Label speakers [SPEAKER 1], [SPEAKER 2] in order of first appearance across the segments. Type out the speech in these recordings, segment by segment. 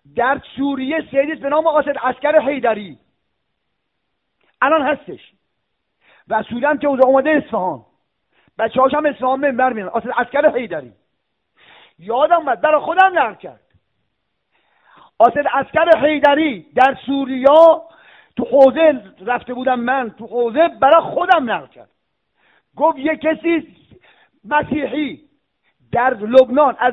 [SPEAKER 1] در سوریه سیدیست به نام قاصد عسکر حیدری الان هستش و اصولا که اومده اصفهان، بچه هاش هم اصفهان منبر میرن. قاصد عسکر حیدری یادم اومد برای خودم نقل کرد. قاصد عسکر حیدری در سوریا تو حوزه رفته بودم، من تو حوزه برای خودم نقل کرد. گفت یه کسی مسیحی در لبنان از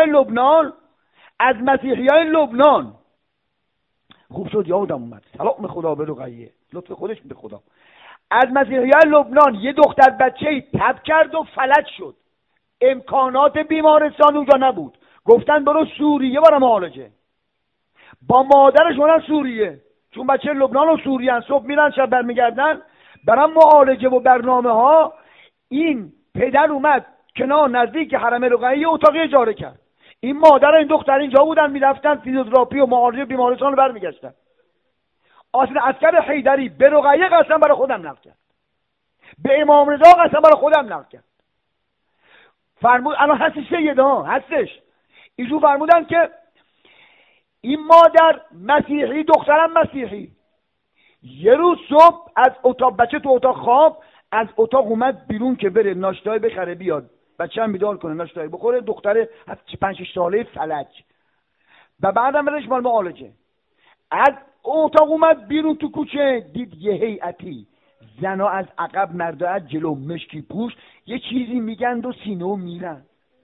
[SPEAKER 1] مسیحیای لبنان خوب شد یادم اومد، سلام خدا به رقیه، لطف خودش به خدا، از مسیحیای لبنان یه دختر بچه‌ای تب کرد و فلج شد. امکانات بیمارستان اونجا نبود، گفتن برو سوریه برای معالجه. با مادرش برن سوریه، چون بچه لبنان و سوریه هن. صبح میرن شب برمیگردن برای معالجه و برنامه ها. این پدر اومد کنار نزدیک حرم رقیه اتاقی اجاره کرد. این مادر و این دختر اینجا بودن، میرفتن فیزیوتراپی و معالجه بیمارستان رو برمیگشتن. قاصد عسکر حیدری به رقیه قسم برای خودم نقل کرد، به امام رضا قسم برای خودم نقل کرد. فرمود الان هستش سیدا هستش. ایشون فرمودن که این مادر مسیحی، دخترم مسیحی، یه روز صبح از اتاق، بچه تو اتاق خواب، از اتاق اومد بیرون که بره ناشتای بخره بیاد، بچه هم بیدار کنه ناشتای بخوره. دختر 5-6 ساله فلج و بعدم برش مال معالجه. از اتاق اومد بیرون تو کوچه، دید یه هیئتی زنا از عقب مردا از جلو مشکی پوش یه چیزی میگن و سینه میرن.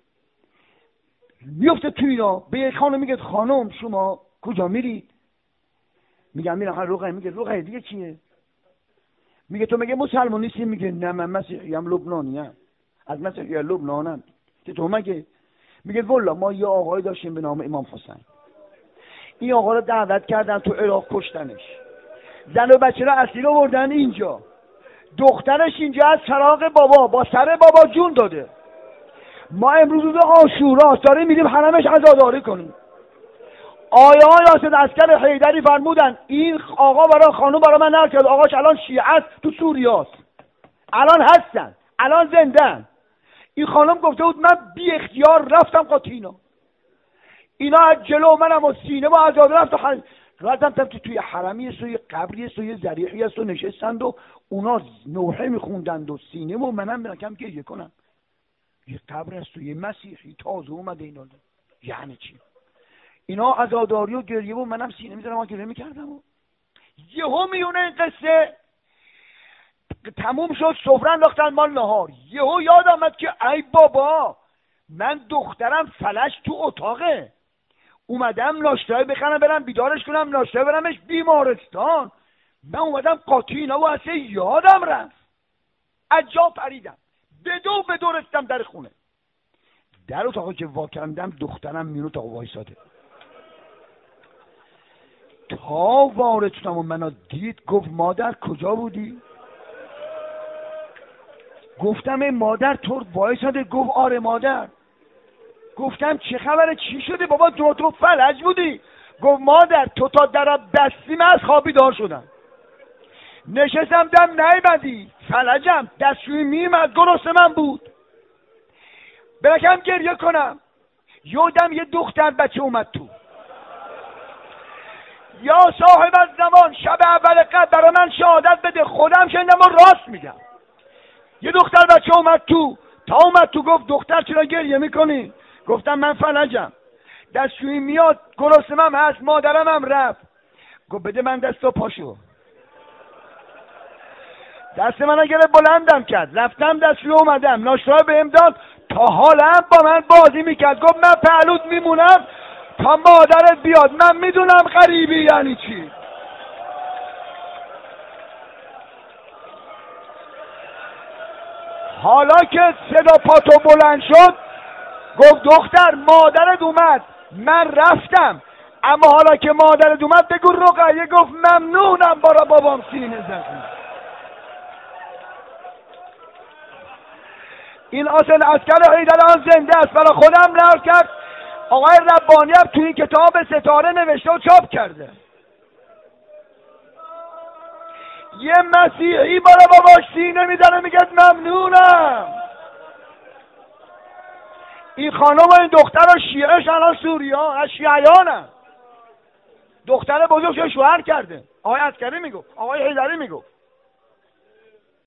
[SPEAKER 1] میفته تو اینا، به خانم میگه خانم شما کجا میرید؟ میگم میرم رقیه. میگه رقیه دیگه چیه؟ میگه تو مگه مسلمان نیستی؟ میگه نه من مسیحی ام، لبنانی ام، از مسیحی لبنانم. که تو مگه؟ میگه والا ما یه آقایی داشتیم به نام امام حسین، این آقا رو دعوت کردن تو عراق کشتنش، زن و بچه رو اسیر آوردن اینجا، دخترش اینجا از فراق بابا با سر بابا جون داده. ما امروز روز عاشورا داریم میریم حرمش عزاداری کنیم. آیان قاصد عسکر حیدری فرمودن این آقا برای خانم برای من نقل کرد، آقاش الان شیعه است تو سوریاست، الان هستن، الان زندن. این خانم گفته بود من بی اختیار رفتم قاطینا، اینا از جلو منم و سینه با عزاداری رفتم توی حرمی است و یه قبری است و یه ذریحی است و نشستند و اونا نوحه میخوندند و سینه و منم برکم گریه کنم. یه قبر است و یه مسیحی تازه اومده اینا، یعنی چی؟ اینا عزاداری و گریه و منم سینه میزنم و گریه میکردم و یهو میونه این قصه تموم شد، سفره انداختن مال نهار. یهو یاد آمد که ای بابا من دخترم فلج تو اتاقه، اومدم ناشتای بخرم برم بیدارش کنم، ناشتای برمش بیمارستان، من اومدم قاطی اینا و اصلا یادم رفت. از جا پریدم، به دو رسیدم در خونه. در اتاقی که وا کردم دخترم میون اتاق وایساده. تا وارد شدم و منو دید گفت مادر کجا بودی؟ گفتم ای مادر تو وایساده؟ گفت آره مادر. گفتم چه خبره چی شده بابا؟ تو فلج بودی؟ گفت مادر تو تا در بستی من از خواب بیدار شدم، نشستم دم نیومدی، فلجم، دستشویی میومد گرسنه من بود، برکم گریه کنم، یادم یه دختر بچه اومد تو. یا صاحب الزمان شب اول قدر برای من شهادت بده، خودم شنیدم و راست میگم. یه دختر بچه اومد تو، تا اومد تو گفت دختر چرا گریه میکنی؟ گفتم من فلجم، دستشویی میاد گرسنه‌ام هست، مادرم هم رفت. گفت بده من دست و پاشو. دست منو گرفت بلندم کرد، رفتم دستشویی اومدم، ناشتا بهم داد، تا حالا با من بازی میکرد. گفت من پهلوت میمونم تا مادرت بیاد، من میدونم غریبی یعنی چی. حالا که صدا پاتو بلند شد گفت دختر مادرت اومد، من رفتم، اما حالا که مادرت اومد بگو رقیه گفت ممنونم برای بابام سینه زدی. این اصل عسکر حیدری زنده است، برای خودم نقل کرد. آقای ربانی هم توی این کتاب ستاره نوشته و چاپ کرده. یه مسیحی برای باباش سینه میزنه میگه ممنونم. این خانم و این دختر و شیعهش الان سوریا از شیعیانم. دختر بزرگش شوهر کرده. آقای عسکری میگفت، آقای حیدری میگفت.